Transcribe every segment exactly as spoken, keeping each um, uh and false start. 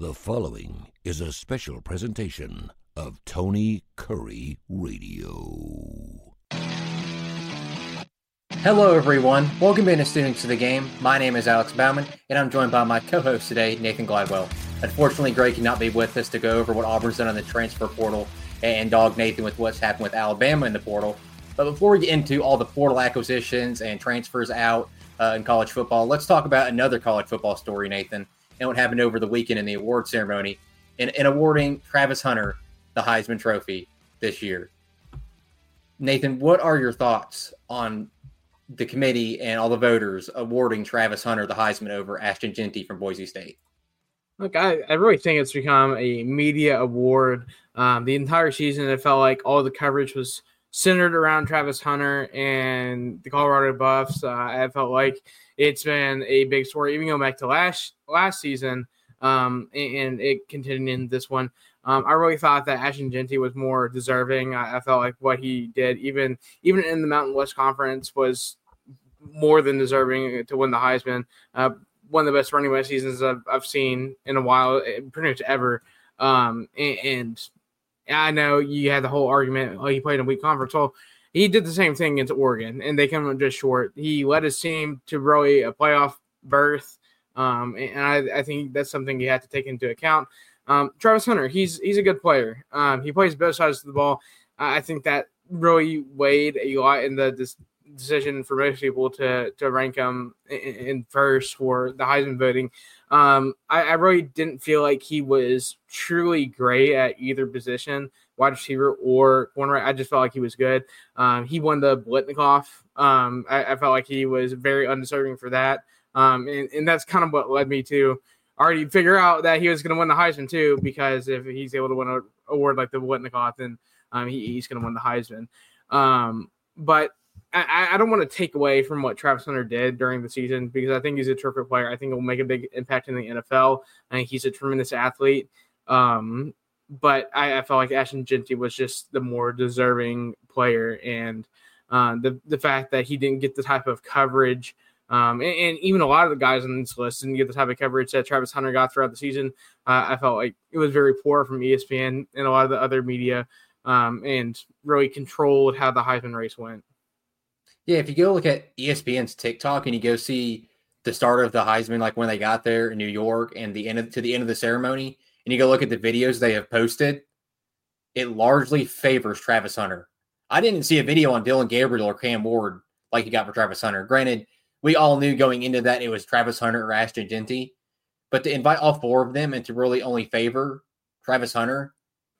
The following is a special presentation of Tony Curry Radio. Hello, everyone. Welcome in, students, to the game. My name is Alex Bauman, and I'm joined by my co-host today, Nathan Gladwell. Unfortunately, Greg cannot be with us to go over what Auburn's done on the transfer portal and dog Nathan with what's happened with Alabama in the portal. But before we get into all the portal acquisitions and transfers out uh, in college football, let's talk about another college football story, Nathan, and what happened over the weekend in the award ceremony in, in awarding Travis Hunter the Heisman Trophy this year. Nathan, what are your thoughts on the committee and all the voters awarding Travis Hunter the Heisman over Ashton Jeanty from Boise State? Look, I, I really think it's become a media award. Um, the entire season, it felt like all the coverage was centered around Travis Hunter and the Colorado Buffs. Uh, I felt like it's been a big story, even going back to last last season, um, and, and it continued in this one. Um, I really thought that Ashton Jeanty was more deserving. I, I felt like what he did, even even in the Mountain West Conference, was more than deserving to win the Heisman. Uh, one of the best running back seasons I've, I've seen in a while, pretty much ever. Um, and, and I know you had the whole argument, oh, he played in a weak conference. Well, he did the same thing against Oregon, and they came up just short. He led his team to really a playoff berth, um, and I, I think that's something you have to take into account. Um, Travis Hunter, he's he's a good player. Um, he plays both sides of the ball. I think that really weighed a lot in the this decision for most people to to rank him in, in first for the Heisman voting. Um, I, I really didn't feel like he was truly great at either position, wide receiver or corner. I just felt like he was good. Um, he won the Blitnikoff. Um, I, I felt like he was very undeserving for that. Um, and, and that's kind of what led me to already figure out that he was going to win the Heisman too, because if he's able to win an award like the Blitnikoff, then um, he, he's going to win the Heisman. Um, but I, I don't want to take away from what Travis Hunter did during the season, because I think he's a terrific player. I think he'll make a big impact in the N F L. I think he's a tremendous athlete. Um, but I, I felt like Ashton Jeanty was just the more deserving player. And uh, the, the fact that he didn't get the type of coverage, um, and, and even a lot of the guys on this list didn't get the type of coverage that Travis Hunter got throughout the season, uh, I felt like it was very poor from E S P N and a lot of the other media, um, and really controlled how the Heisman race went. Yeah, if you go look at E S P N's TikTok and you go see the start of the Heisman, like when they got there in New York and the end of, to the end of the ceremony, and you go look at the videos they have posted, it largely favors Travis Hunter. I didn't see a video on Dylan Gabriel or Cam Ward like you got for Travis Hunter. Granted, we all knew going into that it was Travis Hunter or Ashton Jeanty, but to invite all four of them and to really only favor Travis Hunter,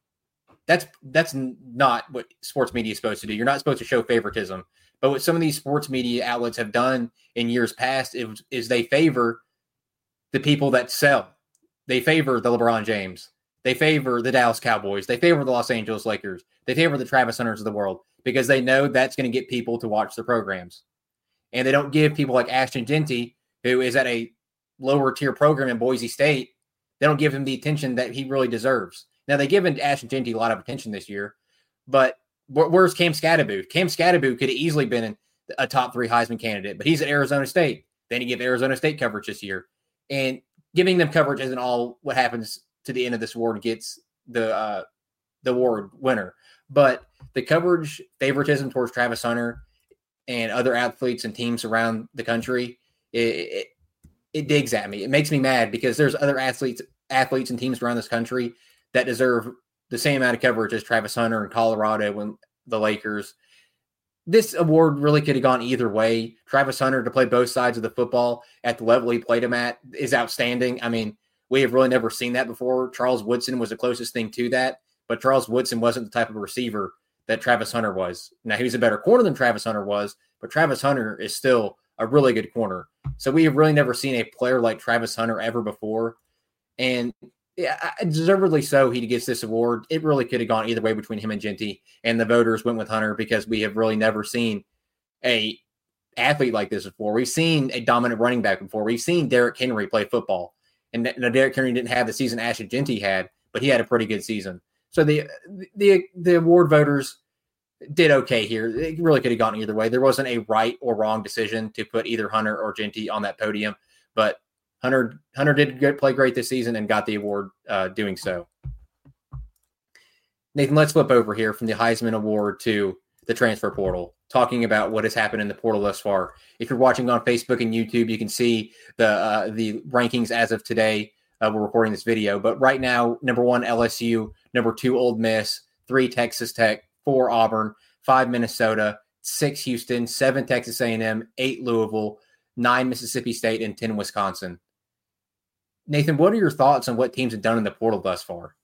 that's that's not what sports media is supposed to do. You're not supposed to show favoritism. But what some of these sports media outlets have done in years past is, is they favor the people that sell. They favor the LeBron James. They favor the Dallas Cowboys. They favor the Los Angeles Lakers. They favor the Travis Hunters of the world because they know that's going to get people to watch their programs. And they don't give people like Ashton Jeanty, who is at a lower tier program in Boise State, they don't give him the attention that he really deserves. Now, they give Ashton Jeanty a lot of attention this year, but where's Cam Skattebo? Cam Skattebo could have easily been a top three Heisman candidate, but he's at Arizona State. Then you give Arizona State coverage this year. And giving them coverage isn't all what happens to the end of this award gets the uh, the award winner. But the coverage favoritism towards Travis Hunter and other athletes and teams around the country, it, it, it digs at me. It makes me mad because there's other athletes, athletes and teams around this country that deserve the same amount of coverage as Travis Hunter in Colorado and the Lakers. This award really could have gone either way. Travis Hunter to play both sides of the football at the level he played him at is outstanding. I mean, we have really never seen that before. Charles Woodson was the closest thing to that, but Charles Woodson wasn't the type of receiver that Travis Hunter was. Now, he was a better corner than Travis Hunter was, but Travis Hunter is still a really good corner. So we have really never seen a player like Travis Hunter ever before. And yeah, deservedly so, he gets this award. It really could have gone either way between him and Jeanty, and the voters went with Hunter because we have really never seen a athlete like this before. We've seen a dominant running back before. We've seen Derrick Henry play football, and you know, Derrick Henry didn't have the season Ashton Jeanty had, but he had a pretty good season. So the the the award voters did okay here. It really could have gone either way. There wasn't a right or wrong decision to put either Hunter or Jeanty on that podium, but Hunter Hunter did good, play great this season and got the award uh, doing so. Nathan, let's flip over here from the Heisman Award to the transfer portal, talking about what has happened in the portal thus far. If you're watching on Facebook and YouTube, you can see the uh, the rankings as of today. Uh, we're recording this video, but right now, number one, L S U, number two, Ole Miss, three, Texas Tech, four, Auburn, five, Minnesota, six, Houston, seven, Texas A and M, eight, Louisville, nine, Mississippi State, and ten, Wisconsin. Nathan, what are your thoughts on what teams have done in the portal thus far?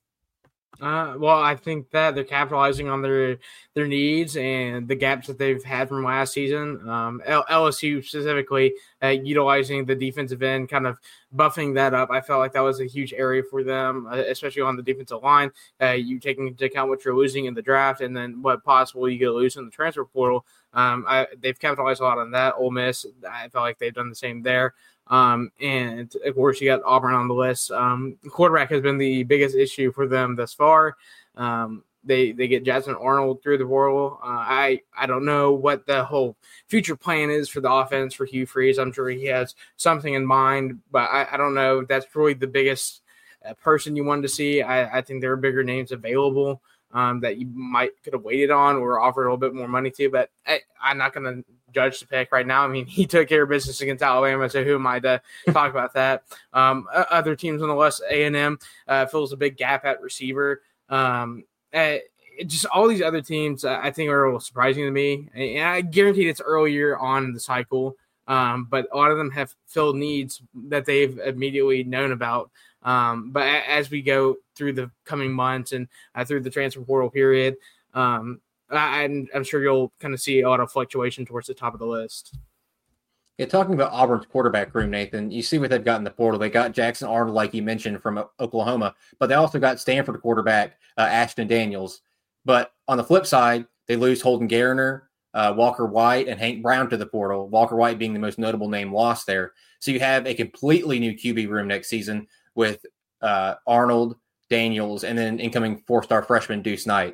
Uh, well, I think that they're capitalizing on their their needs and the gaps that they've had from last season. Um, L- LSU specifically uh, utilizing the defensive end, kind of buffing that up. I felt like that was a huge area for them, uh, especially on the defensive line. Uh, you taking into account what you're losing in the draft and then what possible you could lose in the transfer portal. Um, I, they've capitalized a lot on that. Ole Miss, I felt like they've done the same there. Um, and of course, you got Auburn on the list. Um, quarterback has been the biggest issue for them thus far. Um, they they get Jackson Arnold through the portal. Uh, I I don't know what the whole future plan is for the offense for Hugh Freeze. I'm sure he has something in mind, but I, I don't know if that's probably the biggest uh, person you wanted to see. I, I think there are bigger names available um, that you might could have waited on or offered a little bit more money to, but I, I'm not going to judge the pick right now. I mean, he took care of business against Alabama, so who am I to talk about that? Um, other teams on the list, A and M uh, fills a big gap at receiver. Um, uh, just all these other teams, uh, I think, are a little surprising to me. And I guarantee it's earlier on in the cycle, um, but a lot of them have filled needs that they've immediately known about. Um, but a- as we go through the coming months and uh, through the transfer portal period, um, I'm, I'm sure you'll kind of see a lot of fluctuation towards the top of the list. Yeah, talking about Auburn's quarterback room, Nathan, you see what they've got in the portal. They got Jackson Arnold, like you mentioned, from Oklahoma, but they also got Stanford quarterback uh, Ashton Daniels. But on the flip side, they lose Holden Garner, uh, Walker White, and Hank Brown to the portal, Walker White being the most notable name lost there. So you have a completely new Q B room next season with uh, Arnold, Daniels, and then incoming four-star freshman Deuce Knight.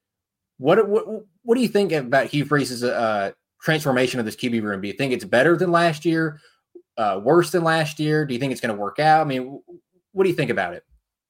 What, what what do you think about Hugh Freeze's uh, transformation of this Q B room? Do you think it's better than last year, uh, worse than last year? Do you think it's going to work out? I mean, what do you think about it?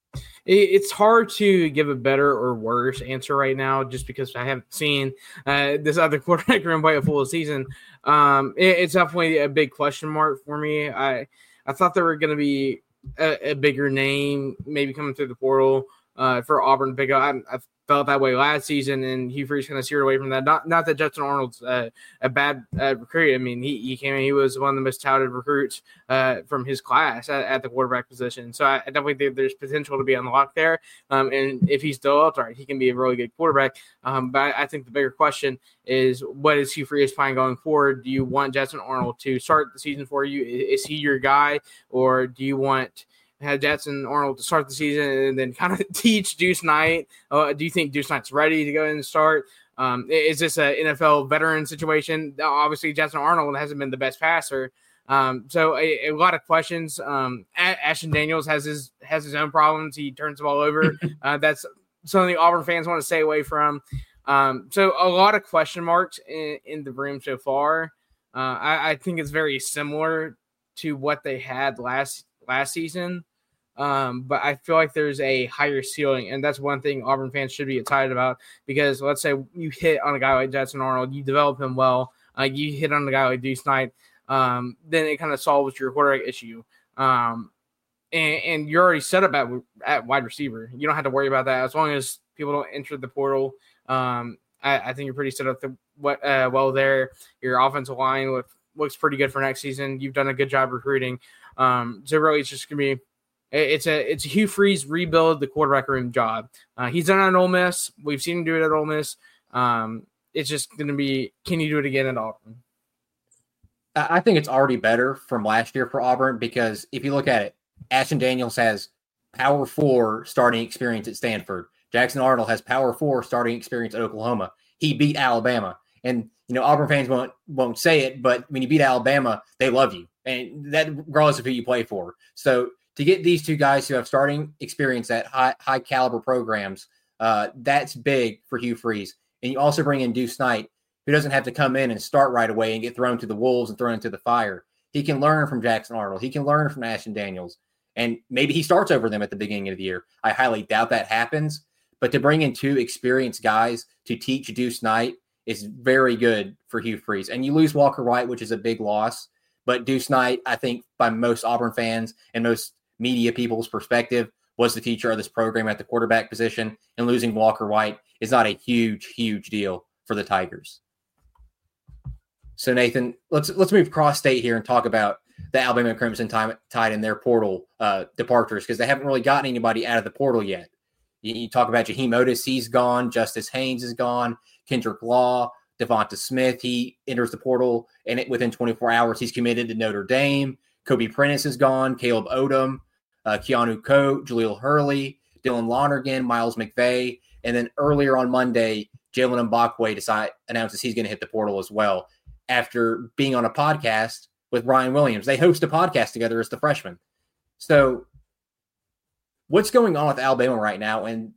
It's hard to give a better or worse answer right now just because I haven't seen uh, this other quarterback room play a full season. Um, it, it's definitely a big question mark for me. I, I thought there were going to be a, a bigger name maybe coming through the portal uh, for Auburn to pick up. I, I felt that way last season, and Hugh Freeze kind of steered away from that. Not not that Justin Arnold's uh, a bad uh, recruit. I mean, he, he came in, he was one of the most touted recruits uh, from his class at, at the quarterback position. So I, I definitely think there's potential to be unlocked there. Um, and if he's developed, all right, he can be a really good quarterback. Um, but I, I think the bigger question is, what is Hugh Freeze plan going forward? Do you want Justin Arnold to start the season for you? Is, is he your guy, or do you want had Jackson Arnold to start the season and then kind of teach Deuce Knight? Uh, do you think Deuce Knight's ready to go in and start? Um, is this an N F L veteran situation? Obviously, Jackson Arnold hasn't been the best passer. Um, so a, a lot of questions. Um, Ashton Daniels has his has his own problems. He turns the ball over. Uh, that's something Auburn fans want to stay away from. Um, so a lot of question marks in, in the room so far. Uh, I, I think it's very similar to what they had last last season. Um, but I feel like there's a higher ceiling, and that's one thing Auburn fans should be excited about, because let's say you hit on a guy like Jackson Arnold, you develop him well, uh, you hit on a guy like Deuce Knight, um, then it kind of solves your quarterback issue. Um, and, and you're already set up at, at wide receiver. You don't have to worry about that as long as people don't enter the portal. Um, I, I think you're pretty set up to what uh, well there. Your offensive line look, looks pretty good for next season. You've done a good job recruiting. Um, so really, it's just gonna be it's a it's a Hugh Freeze rebuild the quarterback room job. Uh, he's done it at Ole Miss. We've seen him do it at Ole Miss. Um, it's just gonna be, can you do it again at Auburn? I think it's already better from last year for Auburn, because if you look at it, Ashton Daniels has power four starting experience at Stanford. Jackson Arnold has power four starting experience at Oklahoma. He beat Alabama. And, you know, Auburn fans won't won't say it, but when you beat Alabama, they love you. And that regardless of who you play for. So to get these two guys who have starting experience at high, high caliber programs, uh, that's big for Hugh Freeze. And you also bring in Deuce Knight, who doesn't have to come in and start right away and get thrown to the wolves and thrown into the fire. He can learn from Jackson Arnold. He can learn from Ashton Daniels. And maybe he starts over them at the beginning of the year. I highly doubt that happens. But to bring in two experienced guys to teach Deuce Knight is very good for Hugh Freeze. And you lose Walker White, which is a big loss. But Deuce Knight, I think, by most Auburn fans and most media people's perspective, was the teacher of this program at the quarterback position. And losing Walker White is not a huge, huge deal for the Tigers. So, Nathan, let's let's move cross state here and talk about the Alabama Crimson Tide and their portal uh, departures, because they haven't really gotten anybody out of the portal yet. You, you talk about Jaheim Otis, he's gone. Justice Haynes is gone. Kendrick Law, Devonta Smith, he enters the portal, and it, within twenty-four hours, he's committed to Notre Dame. Kobe Prentice is gone. Caleb Odom, uh, Keanu Coate, Jaleel Hurley, Dylan Lonergan, Miles McVay, and then earlier on Monday, Jalen Mbakwe decide, announces he's going to hit the portal as well after being on a podcast with Ryan Williams. They host a podcast together as the freshmen. So what's going on with Alabama right now and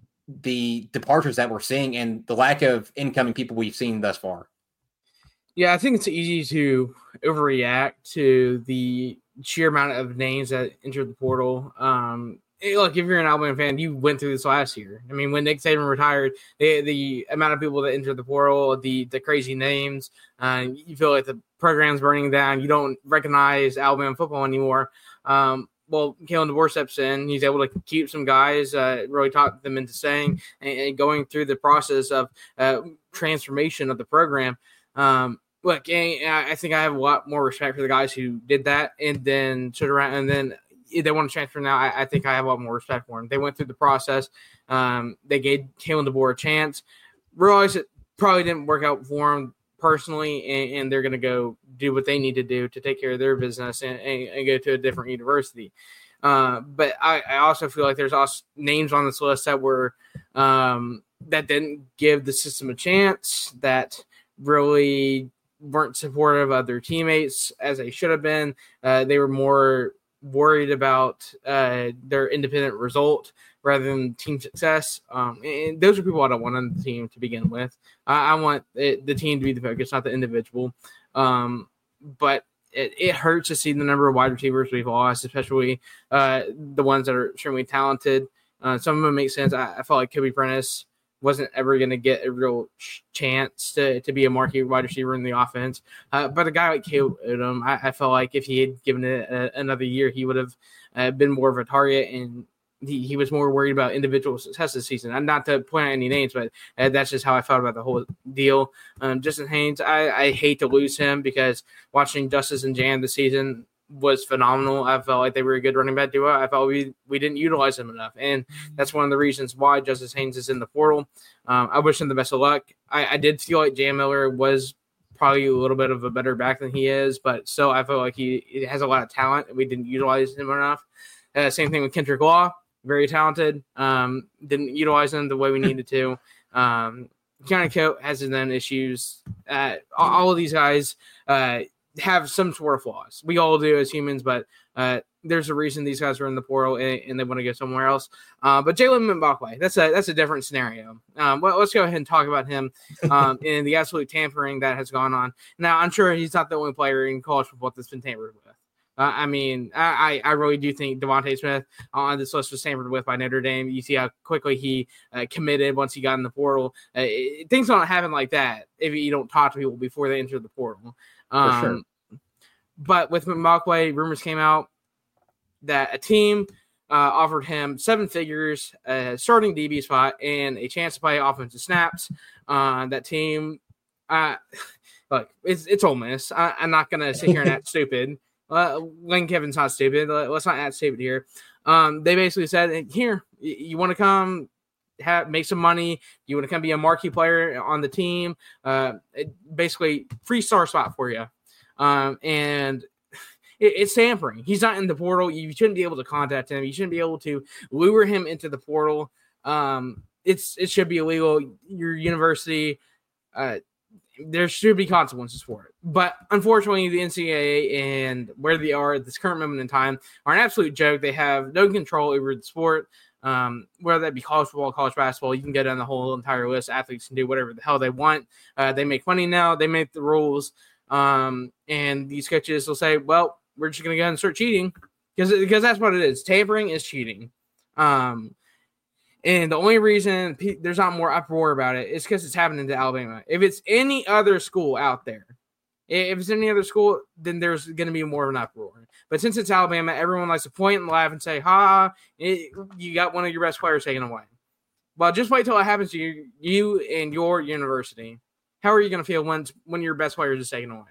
the departures that we're seeing and the lack of incoming people we've seen thus far? Yeah, I think it's easy to overreact to the sheer amount of names that entered the portal. Um, Look, if you're an Alabama fan, you went through this last year. I mean, when Nick Saban retired, the, the amount of people that entered the portal, the the crazy names, uh, you feel like the program's burning down. You don't recognize Alabama football anymore. Um, well, Kalen DeBoer steps in. He's able to keep some guys, uh, really talk them into staying and, and going through the process of uh, transformation of the program. Um, look, I think I have a lot more respect for the guys who did that and then stood around and then – they want to transfer now. I, I think I have a lot more respect for them. They went through the process. Um, they gave Kalen DeBoer a chance. Realized it probably didn't work out for them personally, and, and they're going to go do what they need to do to take care of their business and, and, and go to a different university. Uh, but I, I also feel like there's also names on this list that were um, that didn't give the system a chance, that really weren't supportive of their teammates as they should have been. Uh, they were more worried about uh, their independent result rather than team success. Um, and those are people I don't want on the team to begin with. I, I want it, the team to be the focus, not the individual. Um, but it, it hurts to see the number of wide receivers we've lost, especially uh, the ones that are extremely talented. Uh, some of them make sense. I, I felt like Kobe Prentice wasn't ever going to get a real chance to, to be a marquee wide receiver in the offense. Uh, but a guy like Caleb Odom, I, I felt like if he had given it a, another year, he would have uh, been more of a target, and he, he was more worried about individual success this season. And not to point out any names, but uh, that's just how I felt about the whole deal. Um, Justin Haynes, I, I hate to lose him because watching Justice and Jan this season was phenomenal. I felt like they were a good running back duo. I felt we we didn't utilize them enough, and that's one of the reasons why Justice Haynes is in the portal. Um, I wish him the best of luck. I, I did feel like Jam Miller was probably a little bit of a better back than he is, but still, I feel like he, he has a lot of talent, and we didn't utilize him enough. Uh, same thing with Kendrick Law, very talented. Um, didn't utilize him the way we needed to. Um, Keanu Coate has his own issues. Uh, all, all of these guys uh, have some sort of flaws. We all do as humans, but uh, there's a reason these guys are in the portal and, and they want to go somewhere else. Uh, but Jalen Mbakwe, that's a that's a different scenario. Um, well, let's go ahead and talk about him um, and the absolute tampering that has gone on. Now, I'm sure he's not the only player in college football that's been tampered with. Uh, I mean, I, I really do think Devonta Smith on this list was tampered with by Notre Dame. You see how quickly he uh, committed once he got in the portal. Uh, it, things don't happen like that if you don't talk to people before they enter the portal. Um, For sure. But with Mbakwe, rumors came out that a team uh, offered him seven figures, a starting D B spot, and a chance to play offensive snaps. Uh, that team, uh, look, it's, it's Ole Miss. I, I'm not going to sit here and act stupid. Uh, Lane Kiffin's not stupid. Let's not act stupid here. Um, they basically said, here, you, you want to come have, make some money. You want to come be a marquee player on the team. Uh, it, basically, free star spot for you. Um, and it, it's tampering. He's not in the portal. You shouldn't be able to contact him. You shouldn't be able to lure him into the portal. Um, it's it should be illegal. Your university, uh, there should be consequences for it. But unfortunately, the N C double A and where they are at this current moment in time are an absolute joke. They have no control over the sport. Um, whether that be college football, college basketball, you can go down the whole entire list. Athletes can do whatever the hell they want. Uh, they make money now. They make the rules. Um, and these coaches will say, well, we're just going to go ahead and start cheating because, because that's what it is. Tampering is cheating. Um, and the only reason pe- there's not more uproar about it is because it's happening to Alabama. If it's any other school out there, if it's any other school, then there's going to be more of an uproar. But since it's Alabama, everyone likes to point and laugh and say, ha, it, you got one of your best players taken away. Well, just wait till it happens to you, you and your university. How are you going to feel when when your best player is taken away?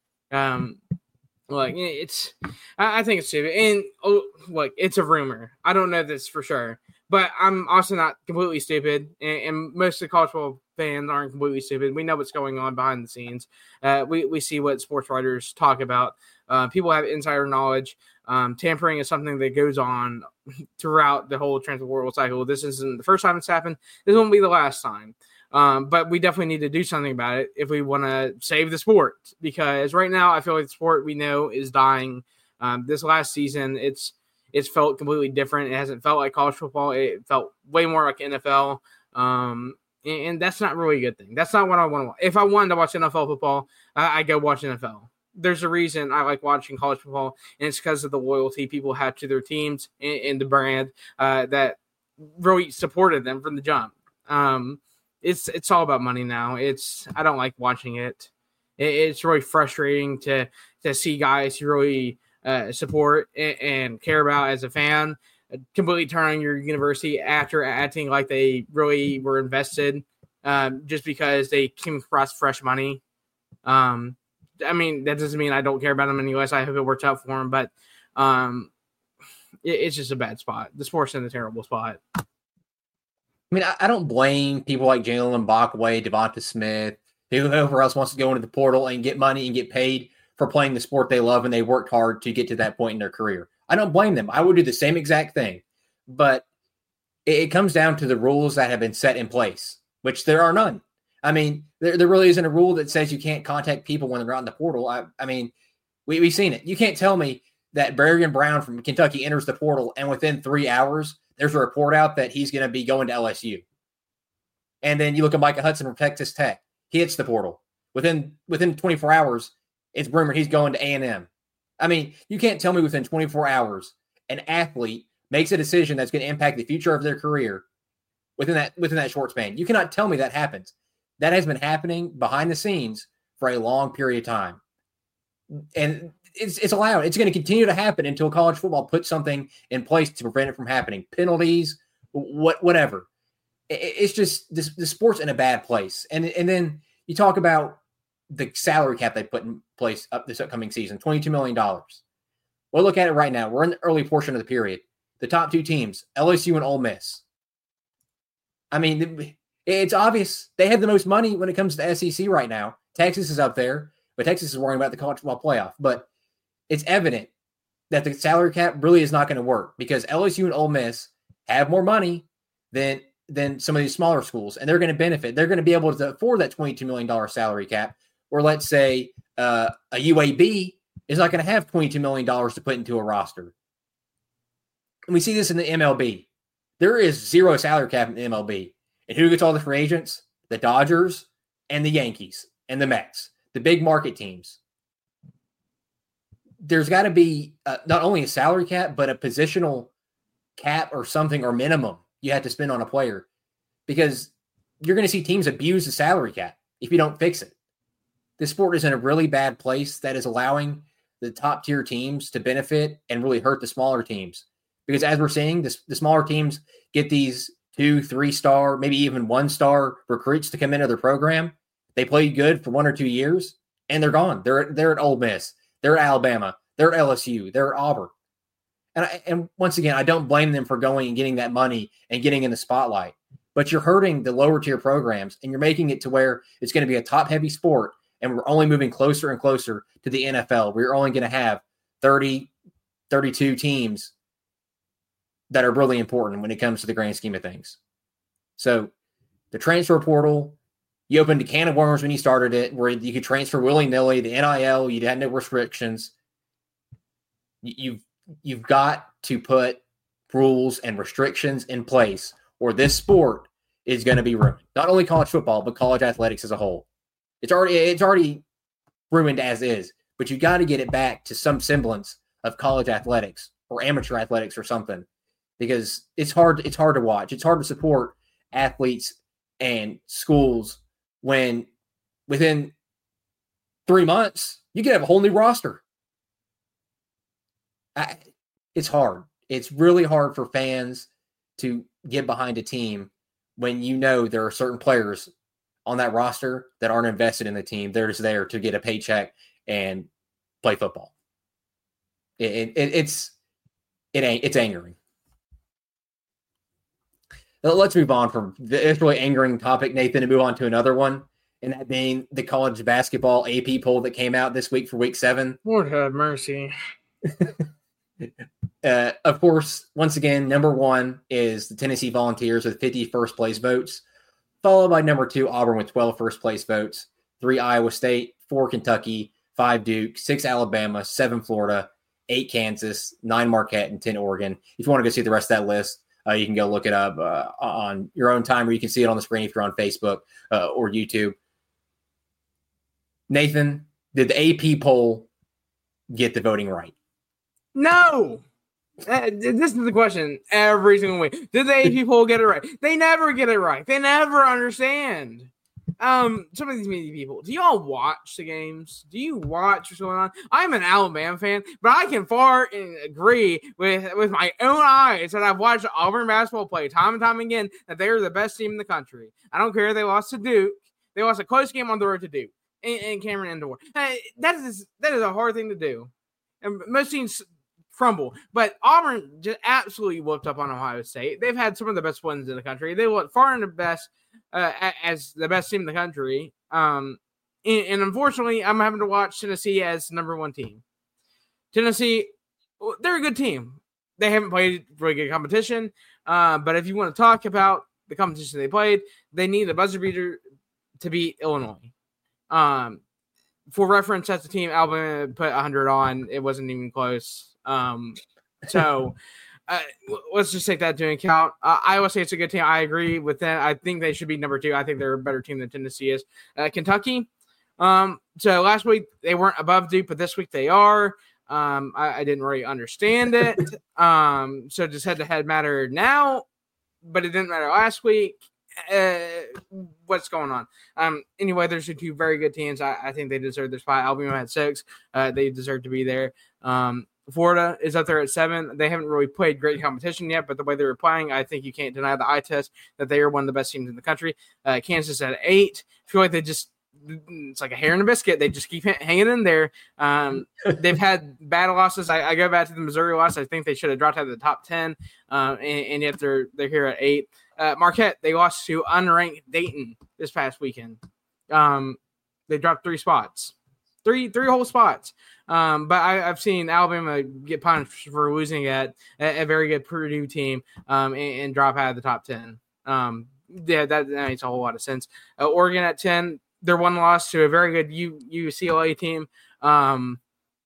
Um, like it's, I, I think it's stupid. And oh, like it's a rumor. I don't know this for sure, but I'm also not completely stupid. And, and most of the college football fans aren't completely stupid. We know what's going on behind the scenes. Uh, we we see what sports writers talk about. Uh, people have insider knowledge. Um, tampering is something that goes on throughout the whole transfer portal cycle. This isn't the first time it's happened. This won't be the last time. Um, but we definitely need to do something about it if we want to save the sport, because right now I feel like the sport we know is dying. Um, this last season, it's it's felt completely different. It hasn't felt like college football. It felt way more like N F L. Um, and, and that's not really a good thing. That's not what I want to watch. If I wanted to watch N F L football, I, I go watch N F L. There's a reason I like watching college football, and it's because of the loyalty people have to their teams and, and the brand uh, that really supported them from the jump. Um, It's it's all about money now. It's I don't like watching it. it it's really frustrating to to see guys you really uh, support and, and care about as a fan completely turn on your university after acting like they really were invested um, just because they came across fresh money. Um, I mean, that doesn't mean I don't care about them any less. I hope it works out for them, but um, it, it's just a bad spot. The sport's in a terrible spot. I mean, I, I don't blame people like Jalen Mbakwe, Devonta Smith, whoever else wants to go into the portal and get money and get paid for playing the sport they love and they worked hard to get to that point in their career. I don't blame them. I would do the same exact thing. But it, it comes down to the rules that have been set in place, which there are none. I mean, there, there really isn't a rule that says you can't contact people when they're out in the portal. I, I mean, we, we've seen it. You can't tell me that Berrigan Brown from Kentucky enters the portal and within three hours, there's a report out that he's going to be going to L S U. And then you look at Micah Hudson from Texas Tech. He hits the portal. Within within twenty-four hours, it's rumored he's going to A and M. I mean, you can't tell me within twenty-four hours an athlete makes a decision that's going to impact the future of their career within that within that short span. You cannot tell me that happens. That has been happening behind the scenes for a long period of time. And it's it's allowed. It's going to continue to happen until college football puts something in place to prevent it from happening. Penalties, what whatever. It, it's just this the sport's in a bad place. And and then you talk about the salary cap they put in place up this upcoming season, twenty-two million dollars. Well, look at it right now. We're in the early portion of the period. The top two teams, L S U and Ole Miss. I mean, it's obvious they have the most money when it comes to the S E C right now. Texas is up there, but Texas is worrying about the college football playoff. But it's evident that the salary cap really is not going to work because L S U and Ole Miss have more money than than some of these smaller schools, and they're going to benefit. They're going to be able to afford that twenty-two million dollars salary cap, or let's say uh, a U A B is not going to have twenty-two million dollars to put into a roster. And we see this in the M L B. There is zero salary cap in the M L B. And who gets all the free agents? The Dodgers and the Yankees and the Mets, the big market teams. There's got to be uh, not only a salary cap, but a positional cap or something or minimum you have to spend on a player, because you're going to see teams abuse the salary cap if you don't fix it. This sport is in a really bad place that is allowing the top tier teams to benefit and really hurt the smaller teams. Because as we're seeing, this, the smaller teams get these two, three star, maybe even one star recruits to come into their program. They play good for one or two years and they're gone. They're, they're at Ole Miss. They're at Alabama. They're at L S U. They're at Auburn. And, I, and once again, I don't blame them for going and getting that money and getting in the spotlight. But you're hurting the lower tier programs, and you're making it to where it's going to be a top-heavy sport, and we're only moving closer and closer to the N F L. We're only going to have thirty, thirty-two teams that are really important when it comes to the grand scheme of things. So the transfer portal, you opened a can of worms when you started it, where you could transfer willy-nilly, the N I L, you had no restrictions. You've You've got to put rules and restrictions in place, or this sport is going to be ruined. Not only college football, but college athletics as a whole. It's already it's already ruined as is. But you got to get it back to some semblance of college athletics or amateur athletics or something, because it's hard. It's hard to watch. It's hard to support athletes and schools when within three months you could have a whole new roster. I, it's hard. It's really hard for fans to get behind a team when you know there are certain players on that roster that aren't invested in the team. They're just there to get a paycheck and play football. It, it, it's it ain't it's angering. Let's move on from this really angering topic, Nathan, and move on to another one, and that being the college basketball A P poll that came out this week for week seven. Lord have mercy. uh, of course, once again, number one is the Tennessee Volunteers with fifty first place votes, followed by number two, Auburn with twelve first place votes, three Iowa State, four Kentucky, five Duke, six Alabama, seven Florida, eight Kansas, nine Marquette, and ten Oregon. If you want to go see the rest of that list, uh, you can go look it up uh, on your own time, or you can see it on the screen if you're on Facebook uh, or YouTube. Nathan, did the A P poll get the voting right? No. Uh, this is the question every single week. Did the A P poll get it right? They never get it right. They never understand. Um, some of these media people, do y'all watch the games? Do you watch what's going on? I'm an Alabama fan, but I can far and agree with, with my own eyes that I've watched Auburn basketball play time and time again that they're the best team in the country. I don't care if they lost to Duke. They lost a close game on the road to Duke in, in Cameron Indoor. Hey, that is that is a hard thing to do. And most teams crumble. But Auburn just absolutely whooped up on Ohio State. They've had some of the best wins in the country. They went far in the best uh, as the best team in the country. Um, and, and unfortunately, I'm having to watch Tennessee as number one team. Tennessee, they're a good team. They haven't played really good competition. Uh, but if you want to talk about the competition they played, they need a buzzer beater to beat Illinois. Um, for reference, that's the team Alabama put one hundred on. It wasn't even close. Um, so uh, let's just take that into account. Uh, Iowa State's a good team. I agree with that. I think they should be number two. I think they're a better team than Tennessee is. Uh, Kentucky. Um, so last week they weren't above Duke, but this week they are. Um, I, I didn't really understand it. um, so just head to head matter now, but it didn't matter last week. Uh, what's going on? Um, anyway, there's two very good teams. I, I think they deserve their spot. Alabama had six. Uh, they deserve to be there. Um, Florida is up there at seven. They haven't really played great competition yet, but the way they were playing, I think you can't deny the eye test that they are one of the best teams in the country. Uh, Kansas at eight. I feel like they just, it's like a hair in a biscuit. They just keep hanging in there. Um, they've had bad losses. I, I go back to the Missouri loss. I think they should have dropped out of the top ten, uh, and, and yet they're they're here at eight. Uh, Marquette, they lost to unranked Dayton this past weekend. Um, they dropped three spots, three three whole spots. Um, but I, I've seen Alabama get punished for losing at a, a very good Purdue team um, and, and drop out of the top ten. Um, yeah, that, that makes a whole lot of sense. Uh, Oregon at ten, their one loss to a very good U, U C L A team. Um,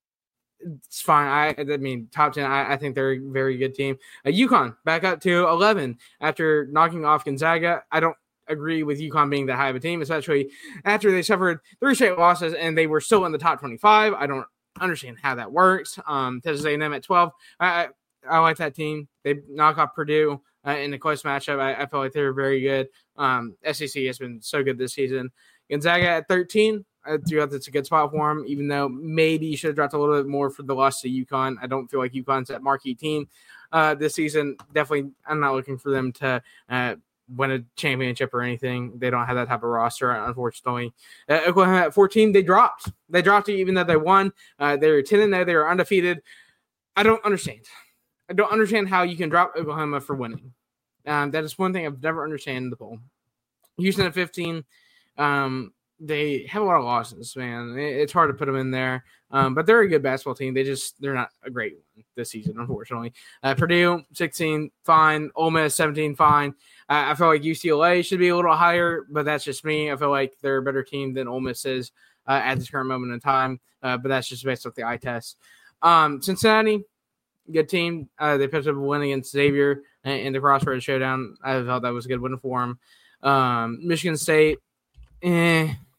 it's fine. I, I mean, top ten, I, I think they're a very good team. Uh, UConn back up to eleven after knocking off Gonzaga. I don't agree with UConn being that high of a team, especially after they suffered three straight losses and they were still in the top twenty-five. I don't understand how that works. Um, Texas A and M at twelve. I, I, I like that team. They knock off Purdue uh, in a close matchup. I, I feel like they're very good. Um, S E C has been so good this season. Gonzaga at thirteen. I feel that's a good spot for them, even though maybe you should have dropped a little bit more for the loss to UConn. I don't feel like UConn's that marquee team uh, this season. Definitely, I'm not looking for them to uh, win a championship or anything. They don't have that type of roster, unfortunately. Uh, Oklahoma at fourteen, they dropped. They dropped it even though they won. Uh, they were ten and oh. They were undefeated. I don't understand. I don't understand how you can drop Oklahoma for winning. Um, that is one thing I've never understood in the poll. Houston at fifteen. Um, they have a lot of losses, man. It's hard to put them in there, um, but they're a good basketball team. They just they're not a great one this season, unfortunately. Uh, Purdue sixteen, fine. Ole Miss seventeen, fine. Uh, I feel like U C L A should be a little higher, but that's just me. I feel like they're a better team than Ole Miss is uh, at this current moment in time, uh, but that's just based off the eye test. Um, Cincinnati, good team. Uh, they picked up a win against Xavier in the Crossroads Showdown. I thought that was a good win for them. Um, Michigan State, eh.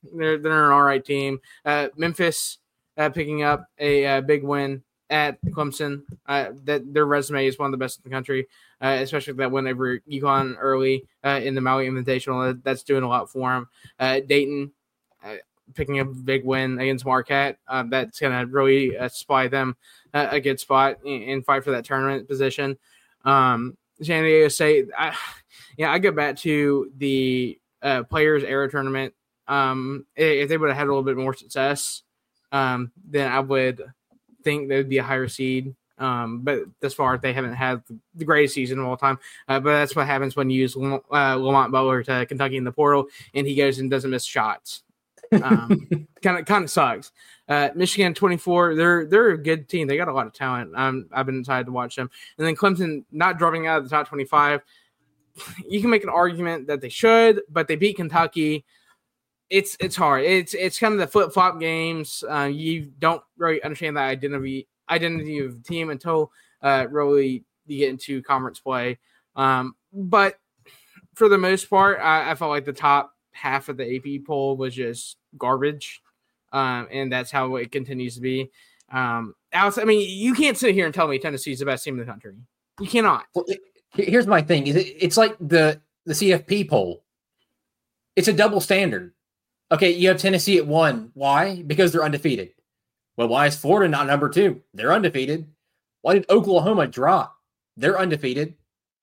They're they're an all right team. Uh, Memphis uh, picking up a, a big win at Clemson. Uh, that their resume is one of the best in the country, uh, especially that win over UConn early uh, in the Maui Invitational. That's doing a lot for them. Uh, Dayton uh, picking up a big win against Marquette. Uh, that's going to really uh, supply them uh, a good spot and, and fight for that tournament position. Um, San Diego State, I, yeah, I go back to the uh, Players Era tournament. Um, if they would have had a little bit more success, um, then I would think they would be a higher seed. Um, but thus far, they haven't had the greatest season of all time. Uh, but that's what happens when you use uh, Lamont Butler to Kentucky in the portal, and he goes and doesn't miss shots. Um, kind of kind of sucks. Uh, Michigan twenty-four, they're they're a good team. They got a lot of talent. Um, I've been excited to watch them. And then Clemson not dropping out of the top twenty-five. You can make an argument that they should, but they beat Kentucky. It's it's hard. It's it's kind of the flip flop games. Uh, you don't really understand the identity identity of the team until uh, really you get into conference play. Um, but for the most part, I, I felt like the top half of the A P poll was just garbage, um, and that's how it continues to be. Um, Alex, I mean, you can't sit here and tell me Tennessee's the best team in the country. You cannot. Well, it, here's my thing: is it, it's like the the C F P poll. It's a double standard. Okay, you have Tennessee at one. Why? Because they're undefeated. Well, why is Florida not number two? They're undefeated. Why did Oklahoma drop? They're undefeated.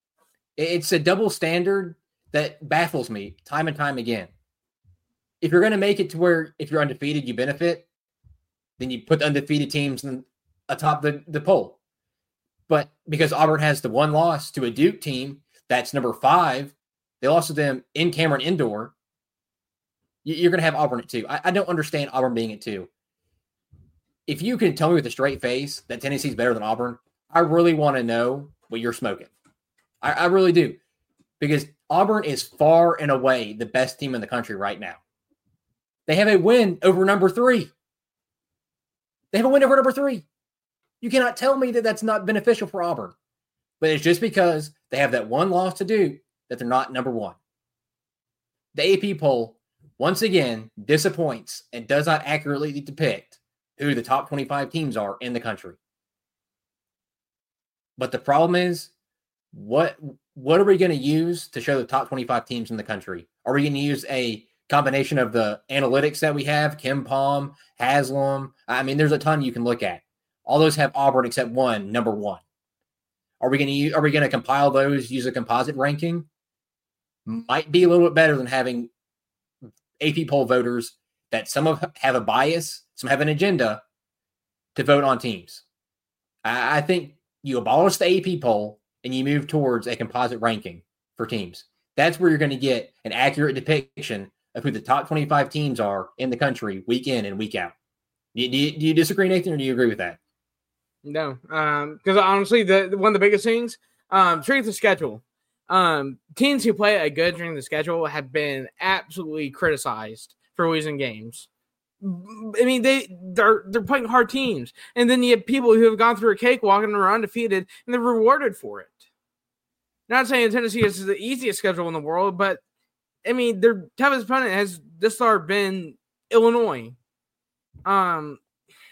It's a double standard that baffles me time and time again. If you're going to make it to where if you're undefeated, you benefit, then you put the undefeated teams in, atop the, the poll. But because Auburn has the one loss to a Duke team that's number five, they lost to them in Cameron Indoor, you're going to have Auburn at two. I, I don't understand Auburn being at two. If you can tell me with a straight face that Tennessee's better than Auburn, I really want to know what you're smoking. I, I really do. Because Auburn is far and away the best team in the country right now. They have a win over number three. They have a win over number three. You cannot tell me that that's not beneficial for Auburn. But it's just because they have that one loss to do that they're not number one. The A P poll, once again, disappoints and does not accurately depict who the top twenty-five teams are in the country. But the problem is, what what are we going to use to show the top twenty-five teams in the country? Are we going to use a combination of the analytics that we have, Kim Palm, Haslam? I mean, there's a ton you can look at. All those have Auburn except one, number one. Are we going to use, are we going to compile those, use a composite ranking? Might be a little bit better than having A P poll voters that some of have a bias, some have an agenda to vote on teams. I, I think you abolish the A P poll and you move towards a composite ranking for teams. That's where you're going to get an accurate depiction of who the top twenty-five teams are in the country week in and week out. Do you, do you, do you disagree, Nathan, or do you agree with that? No, because um, honestly, the, the one of the biggest things, um, strength of schedule. Um, teams who play a good during the schedule have been absolutely criticized for losing games. I mean, they they're they're playing hard teams, and then you have people who have gone through a cakewalk and are undefeated, and they're rewarded for it. Not saying Tennessee is the easiest schedule in the world, but I mean, their toughest opponent has this far been Illinois. Um,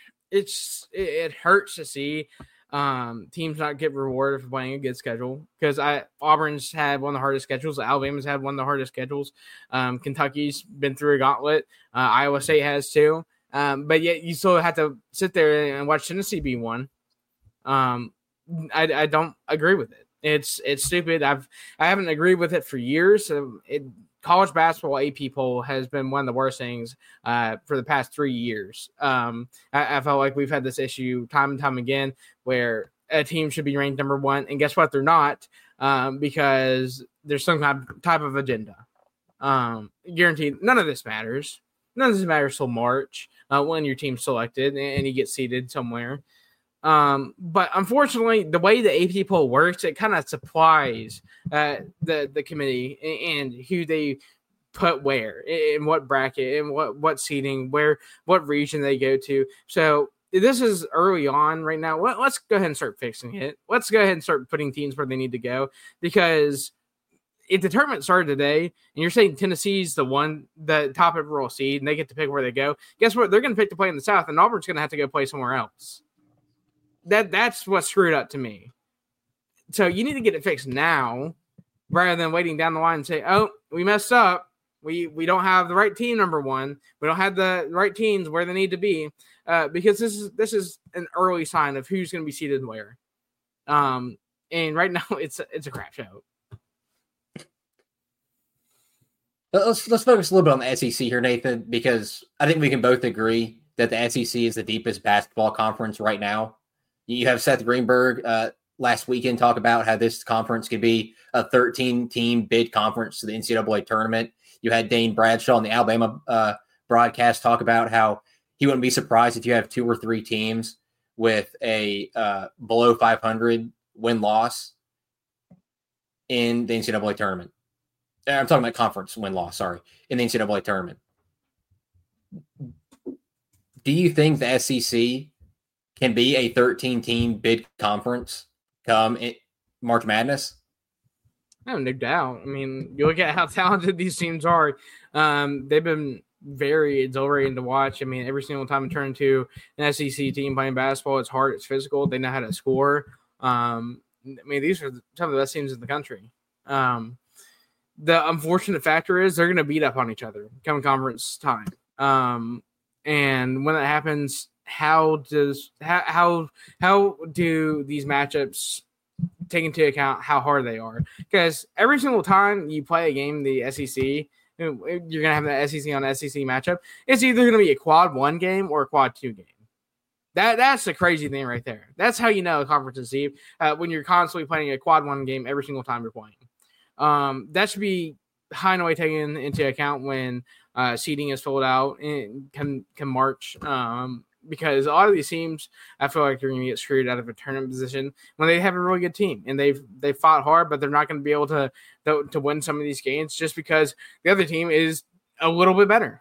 it's it, it hurts to see um teams not get rewarded for playing a good schedule, because I Auburn's had one of the hardest schedules, Alabama's had one of the hardest schedules, um Kentucky's been through a gauntlet, uh, Iowa State has too, um but yet you still have to sit there and watch Tennessee be one. um I, I don't agree with it. It's it's stupid. I've I haven't agreed with it for years. So it college basketball A P poll has been one of the worst things uh, for the past three years. Um, I, I felt like we've had this issue time and time again where a team should be ranked number one, and guess what? They're not, um, because there's some kind of type of agenda. Um, guaranteed, none of this matters. None of this matters till March uh, when your team's selected and, and you get seated somewhere. Um, but unfortunately, the way the A P poll works, it kind of supplies uh, the the committee and, and who they put where, in what bracket, and what what seating, where, what region they go to. So this is early on right now. Let, let's go ahead and start fixing it. Let's go ahead and start putting teams where they need to go, because if the tournament started today and you're saying Tennessee's the one, the top overall seed, and they get to pick where they go, guess what? They're going to pick to play in the South, and Auburn's going to have to go play somewhere else. That That's what screwed up to me. So you need to get it fixed now rather than waiting down the line and say, oh, we messed up. We we don't have the right team, number one. We don't have the right teams where they need to be uh, because this is this is an early sign of who's going to be seated where. Um, and right now it's it's a crap show. Let's let's focus a little bit on the S E C here, Nathan, because I think we can both agree that the S E C is the deepest basketball conference right now. You have Seth Greenberg uh, last weekend talk about how this conference could be a thirteen-team bid conference to the N C double A tournament. You had Dane Bradshaw on the Alabama uh, broadcast talk about how he wouldn't be surprised if you have two or three teams with a uh, below five hundred win-loss in the N C double A tournament. I'm talking about conference win-loss, sorry, in the N C double A tournament. Do you think the S E C can be a thirteen-team bid conference come in March Madness? No, no doubt. I mean, you look at how talented these teams are. Um, they've been very exhilarating to watch. I mean, every single time I turn to an S E C team playing basketball, it's hard, it's physical. They know how to score. Um, I mean, these are some of the best teams in the country. Um, the unfortunate factor is they're going to beat up on each other come conference time. Um, and when that happens, how does how how how do these matchups take into account how hard they are? Because every single time you play a game in the S E C, you're going to have the S E C on S E C matchup. It's either going to be a quad one game or a quad two game. That That's the crazy thing right there. That's how you know a conference is deep, uh, when you're constantly playing a quad one game every single time you're playing. Um, that should be high and away taken into account when uh, seeding is filled out and can, can March. Um, because a lot of these teams, I feel like they're going to get screwed out of a tournament position when they have a really good team and they've they fought hard, but they're not going to be able to, to to win some of these games just because the other team is a little bit better.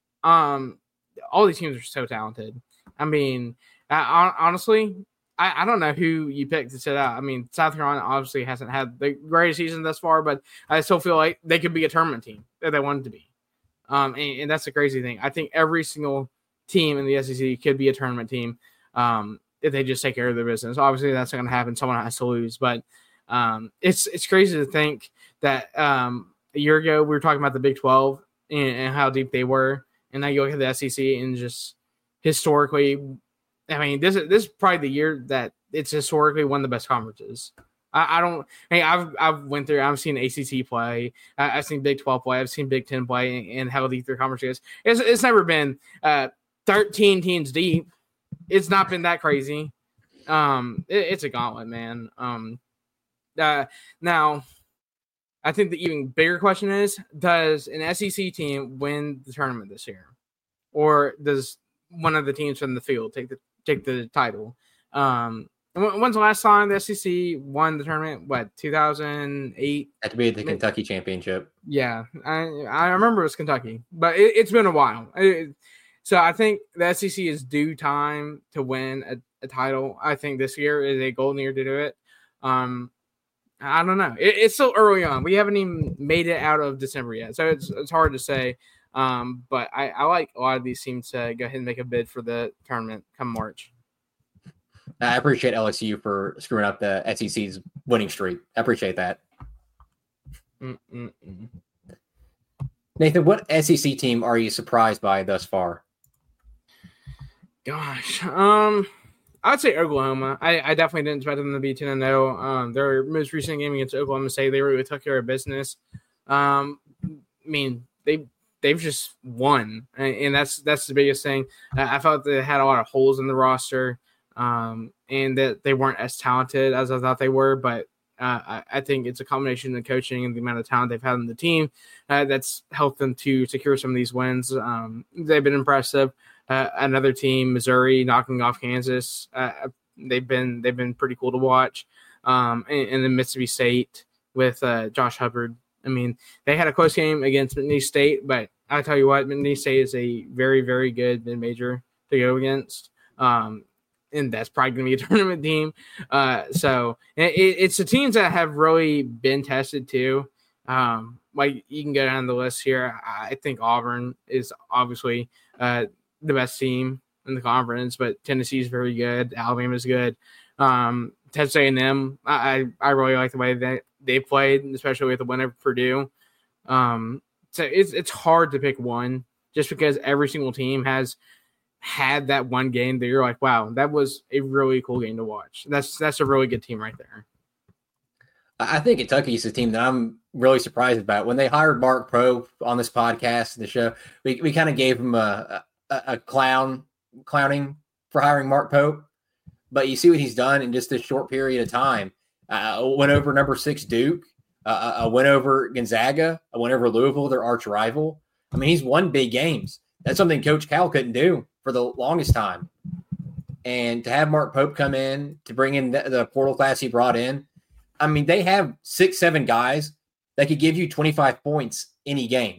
Um, all these teams are so talented. I mean, I, honestly, I, I don't know who you pick to sit out. I mean, South Carolina obviously hasn't had the greatest season thus far, but I still feel like they could be a tournament team if they wanted to be. Um, and, and that's the crazy thing. I think every single team in the S E C could be a tournament team um, if they just take care of their business. Obviously, that's not going to happen. Someone has to lose, but um, it's it's crazy to think that um, a year ago we were talking about the Big twelve and, and how deep they were, and now you look at the S E C and just historically, I mean, this is this is probably the year that it's historically one of the best conferences. I, I don't. Hey, I've I've went through. I've seen A C C play. I, I've seen Big twelve play. I've seen Big ten play, and, and how deep their conference is. It's it's never been Uh, thirteen teams deep. It's not been that crazy. Um, it, it's a gauntlet, man. Um, uh, now, I think the even bigger question is, does an S E C team win the tournament this year? Or does one of the teams from the field take the take the title? Um, when's the last time the S E C won the tournament? What, two thousand eight? Had to be the Kentucky Championship. Yeah, I, I remember it was Kentucky, but it, it's been a while. It, So I think the S E C is due time to win a, a title. I think this year is a golden year to do it. Um, I don't know. It, it's still early on. We haven't even made it out of December yet, so it's it's hard to say. Um, but I, I like a lot of these teams to go ahead and make a bid for the tournament come March. I appreciate L S U for screwing up the S E C's winning streak. I appreciate that. Mm-mm-mm. Nathan, what S E C team are you surprised by thus far? Gosh, um, I'd say Oklahoma. I, I definitely didn't expect them to be ten and oh. Um, their most recent game against Oklahoma State, they really took care of business. Um, I mean, they they've just won, and, and that's that's the biggest thing. Uh, I felt they had a lot of holes in the roster, um, and that they weren't as talented as I thought they were. But uh, I, I think it's a combination of coaching and the amount of talent they've had in the team uh, that's helped them to secure some of these wins. Um, they've been impressive. Uh, another team, Missouri, knocking off Kansas. Uh, they've been they've been pretty cool to watch. Um, and, and then Mississippi State with uh, Josh Hubbard. I mean, they had a close game against McNeese State, but I tell you what, McNeese State is a very, very good mid-major to go against. Um, and that's probably going to be a tournament team. Uh, so it, it's the teams that have really been tested too. Um, like you can go down the list here. I think Auburn is obviously uh, the best team in the conference, but Tennessee is very good. Alabama is good. Um, Texas A and M, I I really like the way that they played, especially with the win over Purdue. Um, so it's it's hard to pick one just because every single team has had that one game that you're like, wow, that was a really cool game to watch. That's that's a really good team right there. I think Kentucky's a team that I'm really surprised about. When they hired Mark Pope on this podcast and the show, we, we kind of gave him a, a, a clown clowning for hiring Mark Pope. But you see what he's done in just this short period of time. Uh, went over number six Duke, uh, a win over Gonzaga, a win over Louisville, their arch rival. I mean, he's won big games. That's something Coach Cal couldn't do for the longest time. And to have Mark Pope come in, to bring in the, the portal class he brought in, I mean, they have six, seven guys that could give you twenty-five points any game.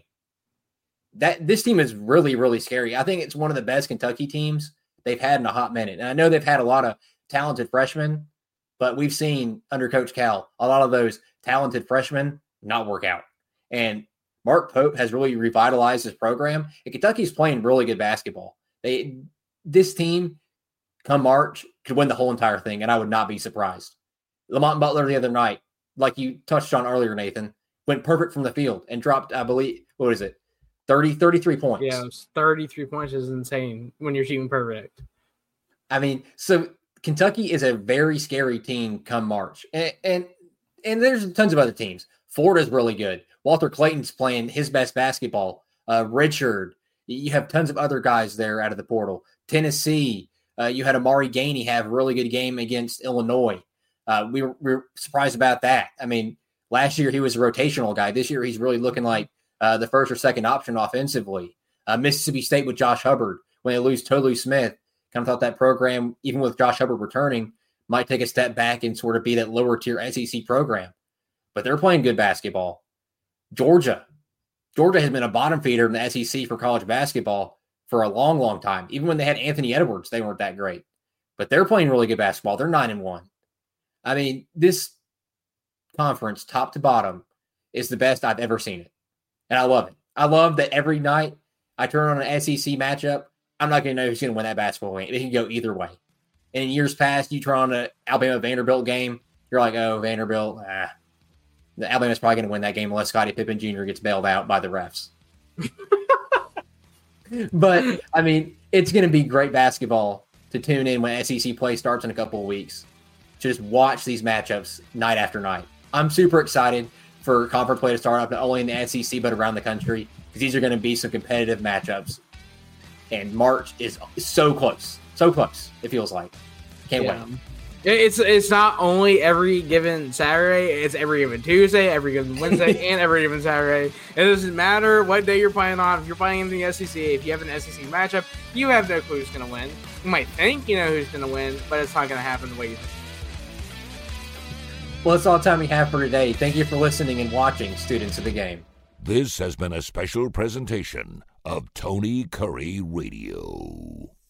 That this team is really, really scary. I think it's one of the best Kentucky teams they've had in a hot minute. And I know they've had a lot of talented freshmen, but we've seen under Coach Cal, a lot of those talented freshmen not work out. And Mark Pope has really revitalized his program. And Kentucky's playing really good basketball. They This team, come March, could win the whole entire thing, and I would not be surprised. Lamont Butler the other night, like you touched on earlier, Nathan, went perfect from the field and dropped, I believe, what is it, thirty, thirty-three points. Yeah, thirty-three points is insane when you're shooting perfect. I mean, so Kentucky is a very scary team come March. And and, and there's tons of other teams. Florida's really good. Walter Clayton's playing his best basketball. Uh, Richard, you have tons of other guys there out of the portal. Tennessee, uh, you had Amari Gainey have a really good game against Illinois. Uh, we, were, we were surprised about that. I mean, last year he was a rotational guy. This year he's really looking like uh, the first or second option offensively. Uh, Mississippi State with Josh Hubbard, when they lose Tolu Smith, kind of thought that program, even with Josh Hubbard returning, might take a step back and sort of be that lower tier S E C program. But they're playing good basketball. Georgia. Georgia has been a bottom feeder in the S E C for college basketball for a long, long time. Even when they had Anthony Edwards, they weren't that great. But they're playing really good basketball. They're nine and one. I mean, this conference, top to bottom, is the best I've ever seen it. And I love it. I love that every night I turn on an S E C matchup, I'm not going to know who's going to win that basketball game. It can go either way. And in years past, you turn on an Alabama-Vanderbilt game, you're like, oh, Vanderbilt, ah. The Alabama's probably going to win that game unless Scottie Pippen Junior gets bailed out by the refs. But, I mean, it's going to be great basketball to tune in when S E C play starts in a couple of weeks. Just watch these matchups night after night. I'm super excited for conference play to start up, not only in the S E C, but around the country, because these are going to be some competitive matchups. And March is so close. So close, it feels like. Can't yeah. wait. It's it's not only every given Saturday, it's every given Tuesday, every given Wednesday, and every given Saturday. It doesn't matter what day you're playing on. If you're playing in the S E C, if you have an S E C matchup, you have no clue who's going to win. You might think you know who's going to win, but it's not going to happen the way you think. Well, that's all the time we have for today. Thank you for listening and watching, students of the game. This has been a special presentation of Tony Curry Radio.